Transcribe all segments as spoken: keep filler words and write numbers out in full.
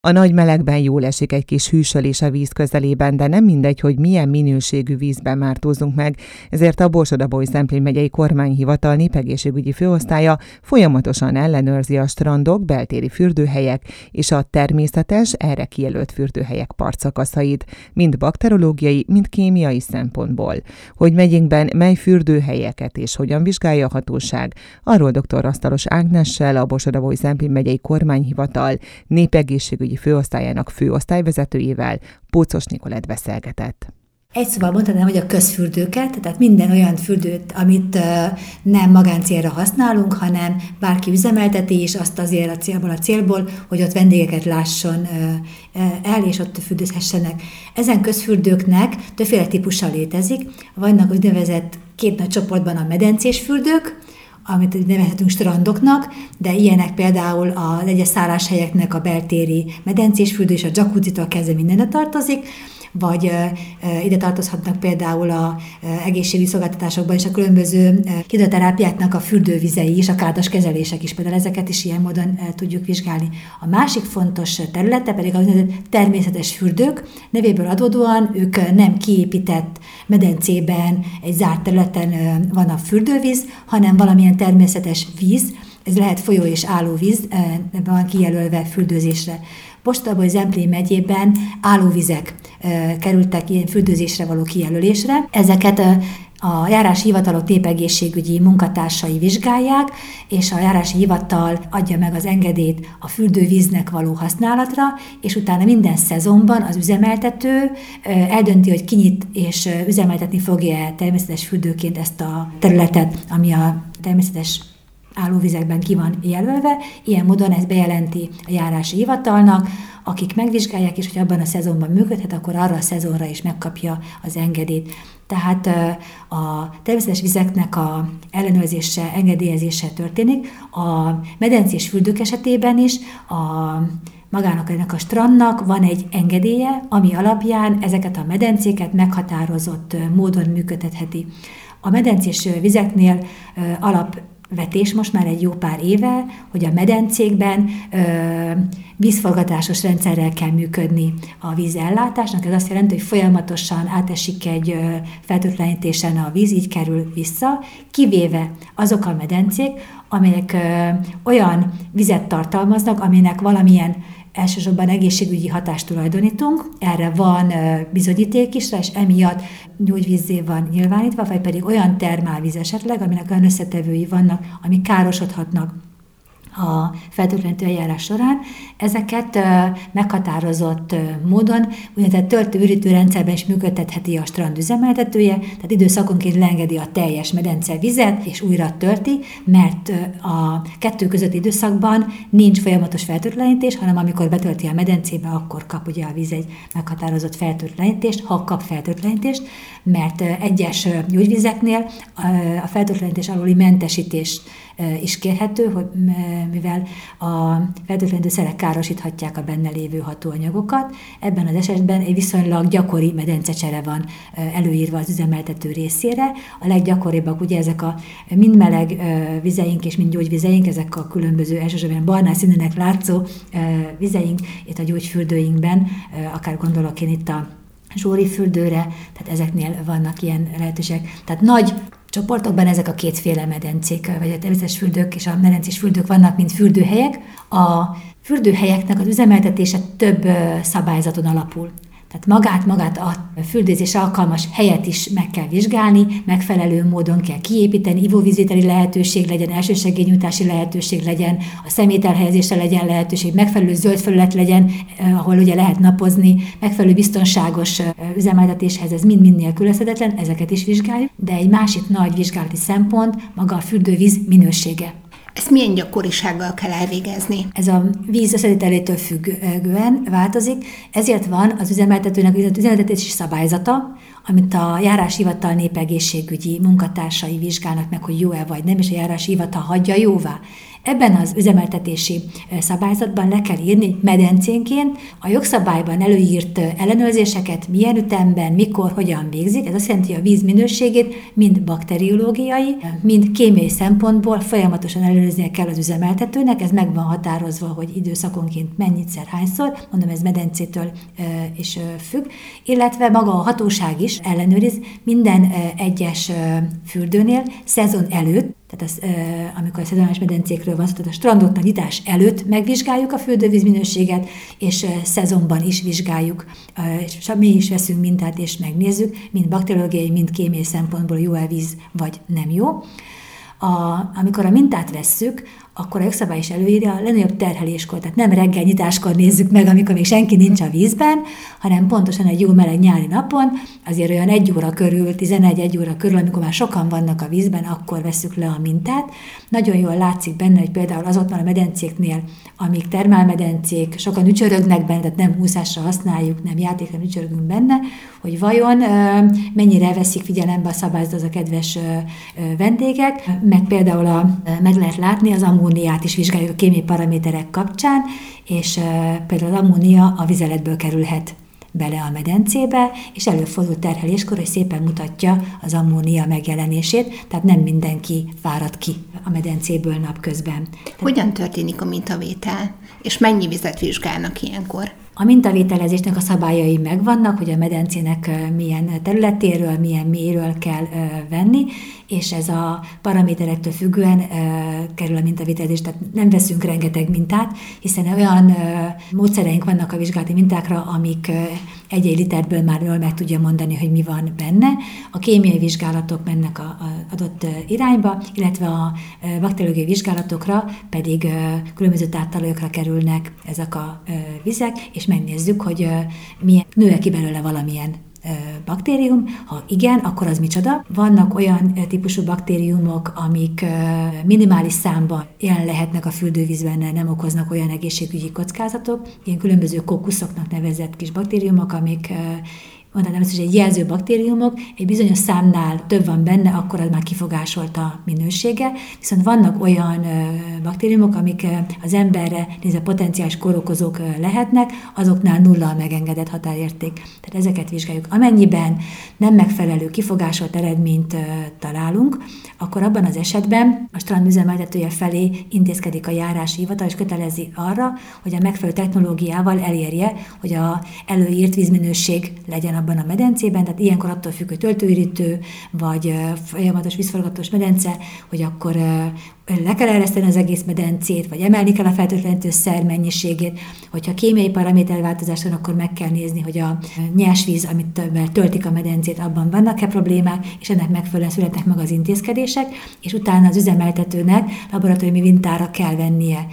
A nagy melegben jól esik egy kis hűsölés a víz közelében, de nem mindegy, hogy milyen minőségű vízben mártózunk meg, ezért a Borsod-Abaúj-Zemplén megyei kormányhivatal népegészségügyi főosztálya folyamatosan ellenőrzi a strandok, beltéri fürdőhelyek és a természetes, erre kijelölt fürdőhelyek partszakaszait, mind bakteriológiai, mind kémiai szempontból. Hogy megyénkben mely fürdőhelyeket és hogyan vizsgálja a hatóság, arról dr. Asztalos Ágnessel, a Borsod-Abaúj-Zemplén megyei kormányhivatal népegészségügyi főosztályának főosztályvezetőjével, Pócos Nikolett beszélgetett. Egy szóval mondhatnám, hogy a közfürdőket, tehát minden olyan fürdőt, amit nem magáncélra használunk, hanem bárki üzemelteti, és azt azért a célból a célból, hogy ott vendégeket lásson el, és ott fürdőzhessenek. Ezen közfürdőknek többféle típusa létezik. Vannak úgynevezett két nagy csoportban a medencés fürdők, amit nevezhetünk strandoknak, de ilyenek például az egyes szálláshelyeknek a beltéri medencés fürdő és a jacuzzitól kezdve mindenre tartozik, vagy e, e, ide tartozhatnak például a e, egészségügyi szolgáltatásokban is a különböző e, hidroterápiáknak a fürdővizei is, a kádas kezelések is, például ezeket is ilyen módon e, tudjuk vizsgálni. A másik fontos területe pedig az természetes fürdők, nevéből adódóan ők nem kiépített medencében, egy zárt területen e, van a fürdővíz, hanem valamilyen természetes víz, ez lehet folyó és állóvíz, e, van kijelölve fürdőzésre. Borsod-Abaúj-Zemplén megyében állóvizek e, kerültek ilyen fürdőzésre való kijelölésre. Ezeket e, a járási hivatalok népegészségügyi munkatársai vizsgálják, és a járási hivatal adja meg az engedélyt a fürdővíznek való használatra, és utána minden szezonban az üzemeltető e, eldönti, hogy kinyit és üzemeltetni fogja természetes fürdőként ezt a területet, ami a természetes állóvizekben ki van jelölve, ilyen módon ezt bejelenti a járási hivatalnak, akik megvizsgálják, és hogy abban a szezonban működhet, akkor arra a szezonra is megkapja az engedélyt. Tehát a természetes vizeknek a ellenőrzése, engedélyezése történik. A medencés fürdők esetében is a magának ennek a strandnak van egy engedélye, ami alapján ezeket a medencéket meghatározott módon működheti. A medencés vizeknél alap vetés most már egy jó pár éve, hogy a medencékben ö, vízforgatásos rendszerrel kell működni a vízellátásnak. Ez azt jelenti, hogy folyamatosan átesik egy ö, fertőtlenítésen a víz, így kerül vissza, kivéve azok a medencék, amelyek ö, olyan vizet tartalmaznak, aminek valamilyen elsősorban egészségügyi hatást tulajdonítunk, erre van bizonyíték is, és emiatt gyógyvízzé van nyilvánítva, vagy pedig olyan termálvíz esetleg, aminek olyan összetevői vannak, amik károsodhatnak a fertőtlenítő eljárás során. Ezeket meghatározott módon úgynevezett töltő-ürítő rendszerben is működtetheti a strand üzemeltetője, tehát időszakonként leengedi a teljes medence vizet, és újra tölti, mert a kettő közötti időszakban nincs folyamatos fertőtlenítés, hanem amikor betölti a medencébe, akkor kap ugye a víz egy meghatározott fertőtlenítést, ha kap fertőtlenítést, mert egyes gyógyvizeknél a fertőtlenítés aluli mentesítés is kérhető, hogy mivel a fertőtlenítő szerek károsíthatják a benne lévő hatóanyagokat. Ebben az esetben egy viszonylag gyakori medencecsere van előírva az üzemeltető részére. A leggyakoribbak ugye ezek a mind meleg vizeink és mind gyógyvizeink, ezek a különböző elsősorban barnás színűnek látszó vizeink, itt a gyógyfürdőinkben, akár gondolok én itt a Zsóri fürdőre, tehát ezeknél vannak ilyen lehetőségek. Tehát nagy csoportokban ezek a kétféle medencék, vagy a természetes fürdők és a medencés fürdők vannak, mint fürdőhelyek. A fürdőhelyeknek az üzemeltetése több szabályzaton alapul. Tehát magát, magát a fürdőzésre alkalmas helyet is meg kell vizsgálni, megfelelő módon kell kiépíteni, ivóvízvételi lehetőség legyen, elsősegélynyújtási lehetőség legyen, a szemételhelyezésre legyen lehetőség, megfelelő zöld felület legyen, ahol ugye lehet napozni, megfelelő biztonságos üzemeltetéshez, ez mind-mind nélkülözhetetlen, ezeket is vizsgáljuk, de egy másik nagy vizsgálati szempont maga a fürdővíz minősége. Ezt milyen gyakorisággal kell elvégezni? Ez a víz összetételétől függően változik, ezért van az üzemeltetőnek az üzemeltetési szabályzata, amit a járási hivatal népegészségügyi munkatársai vizsgálnak meg, hogy jó-e vagy nem, és a járási hivatal hagyja jóvá Ebben az üzemeltetési szabályzatban le kell írni medencénként a jogszabályban előírt ellenőrzéseket milyen ütemben, mikor, hogyan végzik. Ez azt jelenti, hogy a víz minőségét mind bakteriológiai, mind kémiai szempontból folyamatosan ellenőriznie kell az üzemeltetőnek. Ez meg van határozva, hogy időszakonként mennyidszer, hányszor, mondom, ez medencétől is függ, illetve maga a hatóság is ellenőriz minden egyes fürdőnél szezon előtt, tehát az, amikor a szezonális medencékről van szó, tehát a strandoknak nyitás előtt megvizsgáljuk a fürdővíz minőséget, és szezonban is vizsgáljuk, és mi is veszünk mintát, és megnézzük, mind bakteriológiai, mind kémiai szempontból jó-e víz, vagy nem jó. A, amikor a mintát vesszük, akkor a jogszabály is előírja a legnagyobb terheléskor, tehát nem reggel nyitáskor nézzük meg, amikor még senki nincs a vízben, hanem pontosan egy jó meleg nyári napon, azért olyan egy óra körül, tizenegy-egy óra körül, amikor már sokan vannak a vízben, akkor vesszük le a mintát. Nagyon jól látszik benne, hogy például azokban a medencéknél, amik termálmedencék, sokan ücsörögnek benne, tehát nem úszásra használjuk, nem játékra ücsörögünk benne, hogy vajon mennyire veszik figyelembe a szabályzat az a kedves vendégek, meg például a, meg lehet látni az ammóniát is vizsgáljuk a kémiai paraméterek kapcsán, és például az ammónia a vizeletből kerülhet bele a medencébe, és előfordul terheléskor, hogy szépen mutatja az ammónia megjelenését, tehát nem mindenki fárad ki a medencéből napközben. Hogyan történik a mintavétel, és mennyi vizet vizsgálnak ilyenkor? A mintavételezésnek a szabályai megvannak, hogy a medencének milyen területéről, milyen mélyről kell venni, és ez a paraméterektől függően kerül a mintavételezés, tehát nem veszünk rengeteg mintát, hiszen olyan módszereink vannak a vizsgálati mintákra, amik egy-egy literből már jól meg tudja mondani, hogy mi van benne. A kémiai vizsgálatok mennek az adott irányba, illetve a bakteriológiai vizsgálatokra pedig különböző táptalajokra kerülnek ezek a vizek, és megnézzük, hogy milyen, nő-e ki belőle valamilyen baktérium. Ha igen, akkor az micsoda? Vannak olyan típusú baktériumok, amik minimális számban jelen lehetnek a fürdővízben, nem okoznak olyan egészségügyi kockázatok. Ilyen különböző kokuszoknak nevezett kis baktériumok, amik mondanám azt, hogy egy jelző baktériumok, egy bizonyos számnál több van benne, akkor az már kifogásolt a minősége, viszont vannak olyan baktériumok, amik az emberre nézve potenciális kórokozók lehetnek, azoknál nulla a megengedett határérték. Tehát ezeket vizsgáljuk. Amennyiben nem megfelelő kifogásolt eredményt találunk, akkor abban az esetben a strand üzemeltetője felé intézkedik a járási hivatal, és kötelezi arra, hogy a megfelelő technológiával elérje, hogy a előírt vízminőség legyen abban a medencében, tehát ilyenkor attól függ, hogy töltőürítő, vagy folyamatos vízforgatós medence, hogy akkor le kell ereszteni az egész medencét, vagy emelni kell a feltöltlenítő szer mennyiségét. Hogyha kémiai paraméterváltozás van, akkor meg kell nézni, hogy a nyers víz, amit töltik a medencét, abban vannak-e problémák, és ennek megfelelően születnek meg az intézkedések, és utána az üzemeltetőnek laboratóriumi mintára kell vennie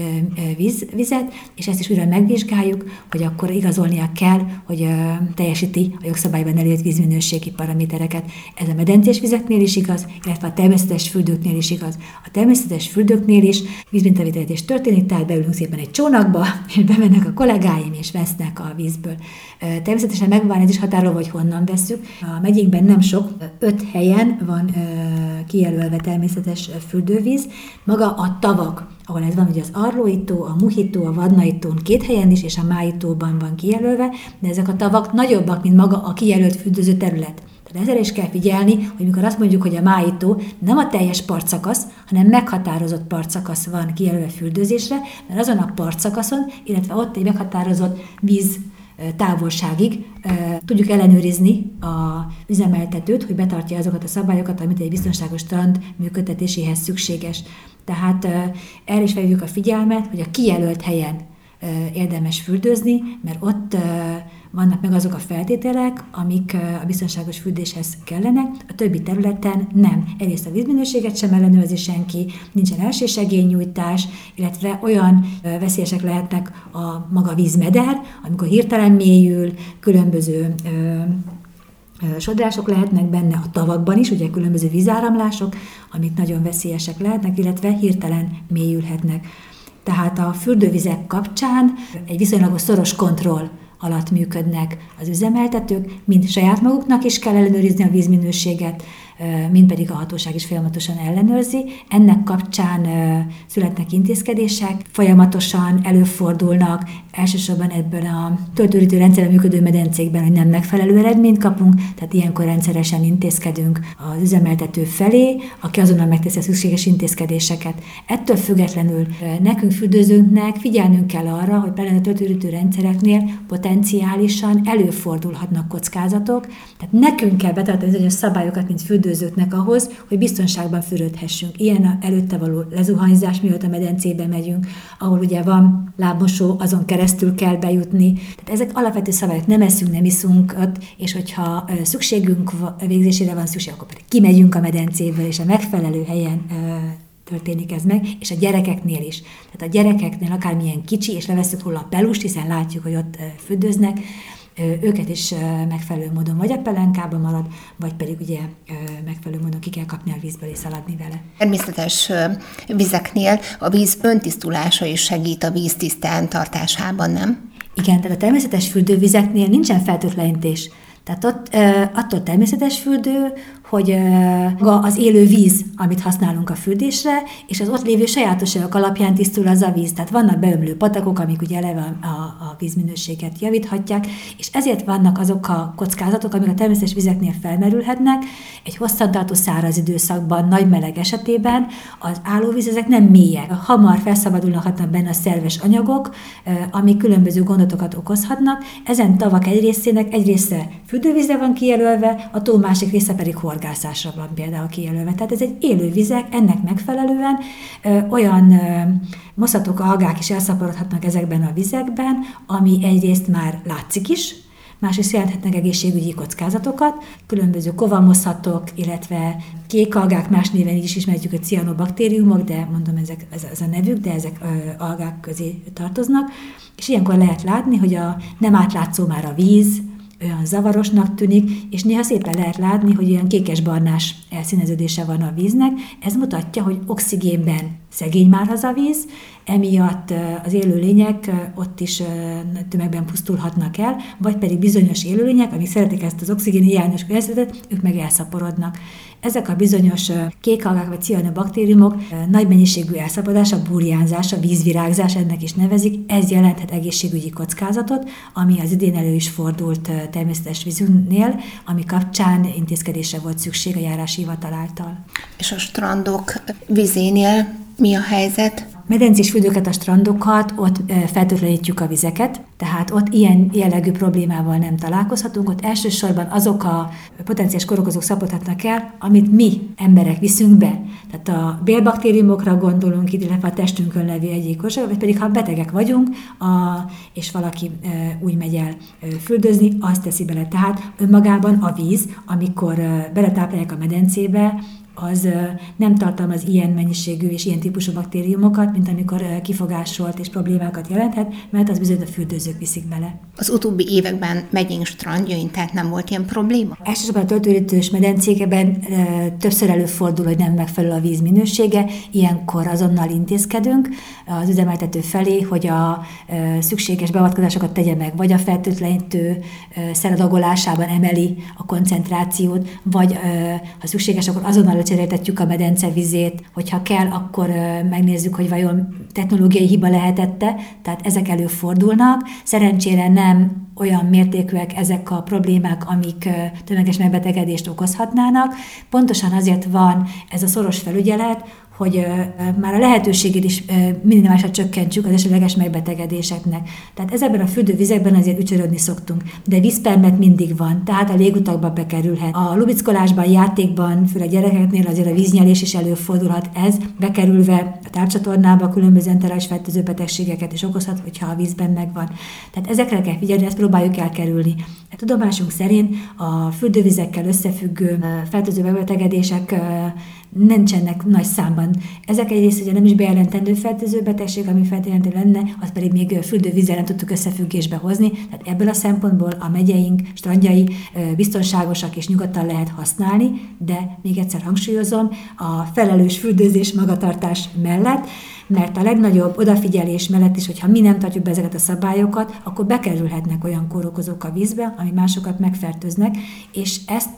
víz, vizet, és ezt is újra megvizsgáljuk, hogy akkor igazolnia kell, hogy teljesíti a jogszabályban előírt vízminőségi paramétereket. Ez a medencés vizeknél is igaz, illetve a természetes fürdőknél is igaz. A természetes fürdőknél is vízmintavételezés történik, tehát beülünk szépen egy csónakba, és bemennek a kollégáim, és vesznek a vízből. Természetesen megvan ez is határolva, hogy honnan vesszük. A megyénkben nem sok, öt helyen van kijelölve természetes fürdővíz. Maga a tavak, ahol ez van, ugye az Arlóitó, a Muhitó, a Vadnaitón két helyen is, és a Máitóban van kijelölve, de ezek a tavak nagyobbak, mint maga a kijelölt fürdőző terület. Tehát ezzel is kell figyelni, hogy mikor azt mondjuk, hogy a Máitó nem a teljes partszakasz, hanem meghatározott partszakasz van kijelölve fürdőzésre, mert azon a partszakaszon, illetve ott egy meghatározott víz távolságig tudjuk ellenőrizni a üzemeltetőt, hogy betartja azokat a szabályokat, amit egy biztonságos strand működtetéséhez szükséges. Tehát erre is felhívjuk a figyelmet, hogy a kijelölt helyen érdemes fürdőzni, mert ott vannak meg azok a feltételek, amik a biztonságos fürdéshez kellenek, a többi területen nem. Egyrészt a vízminőséget sem ellenőrzi senki, nincsen elsősegélynyújtás, illetve olyan veszélyesek lehetnek a maga vízmeder, amikor hirtelen mélyül, különböző sodrások lehetnek benne a tavakban is, ugye különböző vízáramlások, amik nagyon veszélyesek lehetnek, illetve hirtelen mélyülhetnek. Tehát a fürdővizek kapcsán egy viszonylagos szoros kontroll alatt működnek az üzemeltetők, mind saját maguknak is kell ellenőrizni a vízminőséget, mind pedig a hatóság is folyamatosan ellenőrzi. Ennek kapcsán születnek intézkedések, folyamatosan előfordulnak, elsősorban ebből a töltőrítő rendszerben működő medencékben, hogy nem megfelelő eredményt kapunk, tehát ilyenkor rendszeresen intézkedünk az üzemeltető felé, aki azonnal megteszi a szükséges intézkedéseket. Ettől függetlenül nekünk fürdőzőknek figyelnünk kell arra, hogy például a töltőrítő rendszereknél potenciálisan előfordulhatnak kockázatok, tehát nekünk kell betartani bizonyos szabályokat, mint fürdőzőknek ahhoz, hogy biztonságban fürödhessünk. Ilyen a előtte való lezuhanyzás, mielőtt a medencébe megyünk, ahol ugye van lábmosó, azon keresztül kell bejutni. Tehát ezek alapvető szabályok, nem eszünk, nem iszunk ott, és hogyha szükségünk végzésére van szükség, akkor pedig kimegyünk a medencéből, és a megfelelő helyen történik ez meg, és a gyerekeknél is. Tehát a gyerekeknél akármilyen kicsi, és levesszük róla a pelust, hiszen látjuk, hogy ott fürdőznek, őket is megfelelő módon vagy a pelenkába marad, vagy pedig ugye megfelelő módon ki kell kapni a vízből és szaladni vele. Természetes vizeknél a víz öntisztulása is segít a víz tisztán tartásában, nem? Igen, tehát a természetes fürdővizeknél nincsen fertőtlenítés. Tehát ott attól természetes fürdő, hogy az élő víz, amit használunk a fürdésre, és az ott lévő sajátosságok alapján tisztul az a víz. Tehát vannak beömlő patakok, amik ugye eleve a, a vízminőséget javíthatják, és ezért vannak azok a kockázatok, amik a természetes vizeknél felmerülhetnek. Egy hosszantartó száraz időszakban, nagy meleg esetében az állóvíz, ezek nem mélyek. Hamar felszabadulnak benne a szerves anyagok, amik különböző gondotokat okozhatnak. Ezen tavak egy részének egy része fürdővízre van kijelölve, a tó másik része pedig horgászásra van például kijelölve. Tehát ez egy élő vizek, ennek megfelelően ö, olyan ö, moszatok, algák is elszaporodhatnak ezekben a vizekben, ami egyrészt már látszik is, másrészt jelenthetnek egészségügyi kockázatokat, különböző kovamoszatok, illetve kék algák, más néven is ismerjük, hogy cianobaktériumok, de mondom, ezek, ez, ez a nevük, de ezek ö, algák közé tartoznak, és ilyenkor lehet látni, hogy a nem átlátszó már a víz, olyan zavarosnak tűnik, és néha szépen lehet látni, hogy olyan kékes-barnás elszíneződése van a víznek. Ez mutatja, hogy oxigénben szegény már az a víz, emiatt az élőlények ott is tömegben pusztulhatnak el, vagy pedig bizonyos élőlények, amik szeretik ezt az oxigén hiányos környezetet, ők meg elszaporodnak. Ezek a bizonyos kékalgák vagy cianobaktériumok nagy mennyiségű elszaporodás, burjánzás, a vízvirágzás, ennek is nevezik, ez jelenthet egészségügyi kockázatot, ami az idén elő is fordult természetes vízünknél, ami kapcsán intézkedésre volt szükség a járási hivatal által. És a strandok vizénél mi a helyzet? Medencés fürdőket, a strandokat, ott fertőtlenítjük a vizeket, tehát ott ilyen jellegű problémával nem találkozhatunk, ott elsősorban azok a potenciális kórokozók szaporodhatnak el, amit mi emberek viszünk be. Tehát a bélbaktériumokra gondolunk, illetve a testünkön levő egyéb kórokozók, vagy pedig ha betegek vagyunk, a, és valaki e, úgy megy el e, fürdőzni, azt teszi bele. Tehát önmagában a víz, amikor e, beletáplálják a medencébe, az nem tartalmaz ilyen mennyiségű és ilyen típusú baktériumokat, mint amikor kifogásolt és problémákat jelenthet, mert az bizony a fürdőzők viszik bele. Az utóbbi években megyénk strandjain, tehát nem volt ilyen probléma? Elsősorban a töltőrítős medencékben e, többször előfordul, hogy nem megfelelő a víz minősége, ilyenkor azonnal intézkedünk az üzemeltető felé, hogy a e, szükséges beavatkozásokat tegye meg, vagy a fertőtlenítő e, szeradagolásában emeli a koncentrációt, vagy e, ha szükséges, akkor azonnal lecseréltetjük a medence vizét, hogyha kell, akkor uh, megnézzük, hogy vajon technológiai hiba lehetette, tehát ezek előfordulnak. Szerencsére nem olyan mértékűek ezek a problémák, amik uh, tömeges megbetegedést okozhatnának. Pontosan azért van ez a szoros felügyelet, hogy uh, már a lehetőségét is uh, minimálisra csökkentsük az esetleges megbetegedéseknek. Tehát ezekben a fürdővizekben azért ücsörödni szoktunk, de vízpermet mindig van, tehát a légutakba bekerülhet. A lubickolásban, játékban, főleg gyerekeknél azért a víznyelés is előfordulhat, ez bekerülve a tápcsatornába különböző enterális fertőző betegségeket is okozhat, hogyha a vízben megvan. Tehát ezekre kell figyelni, ezt próbáljuk elkerülni. A tudomásunk szerint a fürdővizekkel összefüggő uh, fertőző betegedések uh, nincsenek nagy számban. Ezek egyrészt ugye nem is bejelentendő fertőző betegség, ami feltétlenül lenne, azt pedig még fürdővízzel nem tudtuk összefüggésbe hozni. Tehát ebből a szempontból a megyeink, strandjai biztonságosak és nyugodtan lehet használni, de még egyszer hangsúlyozom, a felelős fürdőzés magatartás mellett mert a legnagyobb odafigyelés mellett is, hogyha mi nem tartjuk be ezeket a szabályokat, akkor bekerülhetnek olyan kórokozók a vízbe, ami másokat megfertőznek, és ezt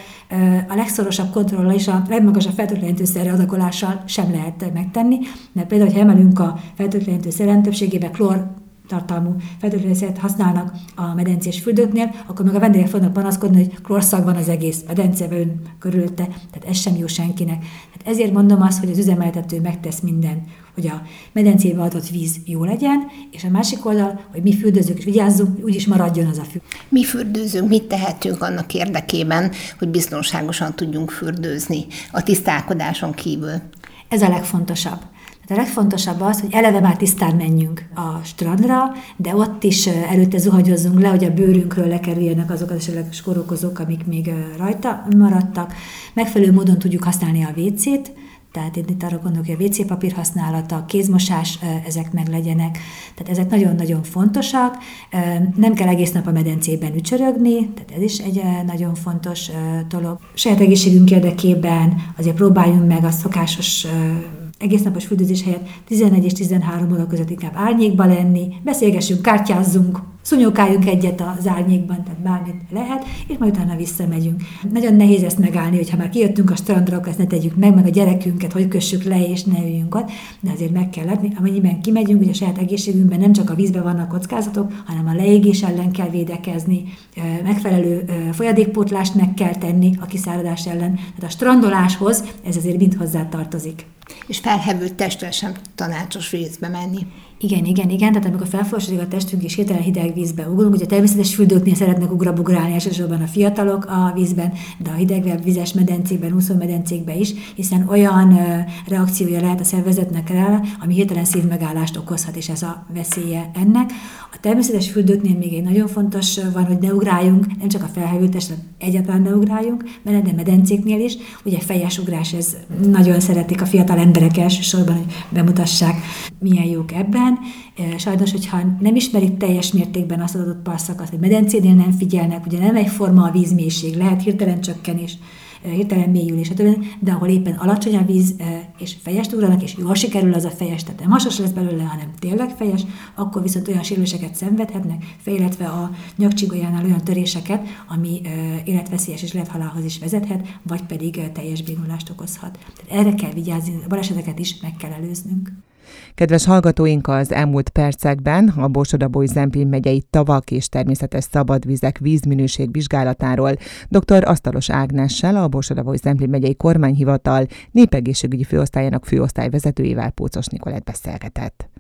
a legszorosabb kontrollal és a legmagasabb fertőtlenítőszer adagolással sem lehet megtenni, mert például, ha emelünk a fertőtlenítőszeren, többségében klór tartalmú fertőtlenítőszert használnak a medencés fürdőknél, akkor meg a vendégek fognak panaszkodni, hogy klórszag van az egész medencében körülötte, tehát ez sem jó senkinek. Tehát ezért mondom azt, hogy az üzemeltető megtesz mindent, hogy a medencébe adott víz jó legyen, és a másik oldal, hogy mi fürdőzők is vigyázzunk, úgyis maradjon az a fürdő. Mi fürdőzők mit tehetünk annak érdekében, hogy biztonságosan tudjunk fürdőzni a tisztálkodáson kívül? Ez a legfontosabb. Tehát a legfontosabb az, hogy eleve már tisztán menjünk a strandra, de ott is előtte zuhanyozzunk le, hogy a bőrünkről lekerüljenek azok az esetleges kórokozók, amik még rajta maradtak. Megfelelő módon tudjuk használni a vécét, tehát én itt arra gondolok, hogy a vé cé papír használata, a kézmosás, ezek meg legyenek. Tehát ezek nagyon-nagyon fontosak. Nem kell egész nap a medencében ücsörögni, tehát ez is egy nagyon fontos dolog. Saját egészségünk érdekében azért próbáljunk meg a szokásos egésznapos fürdőzés helyett tizenegy és tizenhárom óra között inkább árnyékba lenni, beszélgessünk, kártyázzunk, szunyokáljunk egyet az árnyékban, tehát bármit lehet, és majd utána visszamegyünk. Nagyon nehéz ezt megállni, hogyha már kijöttünk a strandra, akkor ezt ne tegyük meg, meg a gyerekünket, hogy kössük le, és ne üljünk ott, de azért meg kell látni, amennyiben kimegyünk, ugye a saját egészségünkben nem csak a vízben vannak kockázatok, hanem a leégés ellen kell védekezni, megfelelő folyadékpótlást meg kell tenni a kiszáradás ellen. Tehát a strandoláshoz ez azért mind hozzá tartozik. És felhevült testre sem tanácsos vízbe menni. Igen, igen, igen, tehát amikor felforsodik a testünk és hirtelen hideg vízbe ugrunk, ugye a természetes fürdőknél szeretnek ugrabugrálni, elsősorban a fiatalok a vízben, de a hidegebb vizes medencékben, úszómedencékben is, hiszen olyan uh, reakciója lehet a szervezetnek rá, ami hirtelen szívmegállást okozhat, és ez a veszélye ennek. A természetes fürdőknél még egy nagyon fontos van, hogy ne ugráljunk, nem csak a felhevült testre, egyáltalán ne ugráljunk, mert de medencéknél is, ugye fejes ugrás, ez nagyon szeretik a fiatal emberek elsősorban, hogy bemutassák, milyen jók ebben. Sajnos, hogyha nem ismerik teljes mértékben azt az adott parszakaszt, hogy medencénél nem figyelnek, ugye nem egyforma a vízmélység, lehet hirtelen csökkenés, hirtelen mélyülés, de ahol éppen alacsony a víz, és fejest ugranak, és jól sikerül az a fejes, tehát nem hasos lesz belőle, hanem tényleg fejes, akkor viszont olyan sérüléseket szenvedhetnek, illetve a nyakcsigolyánál olyan töréseket, ami életveszélyes és élethalálhoz is vezethet, vagy pedig teljes bénulást okozhat. Tehát erre kell vigyázni, a baleseteket is meg kell előznünk. Kedves hallgatóink, az elmúlt percekben a Borsod-Abaúj-Zemplén megyei tavak és természetes szabadvizek vízminőség vizsgálatáról dr. Asztalos Ágnessel, a Borsod-Abaúj-Zemplén megyei kormányhivatal népegészségügyi főosztályának főosztályvezetőjével, Pócos Nikolett beszélgetett.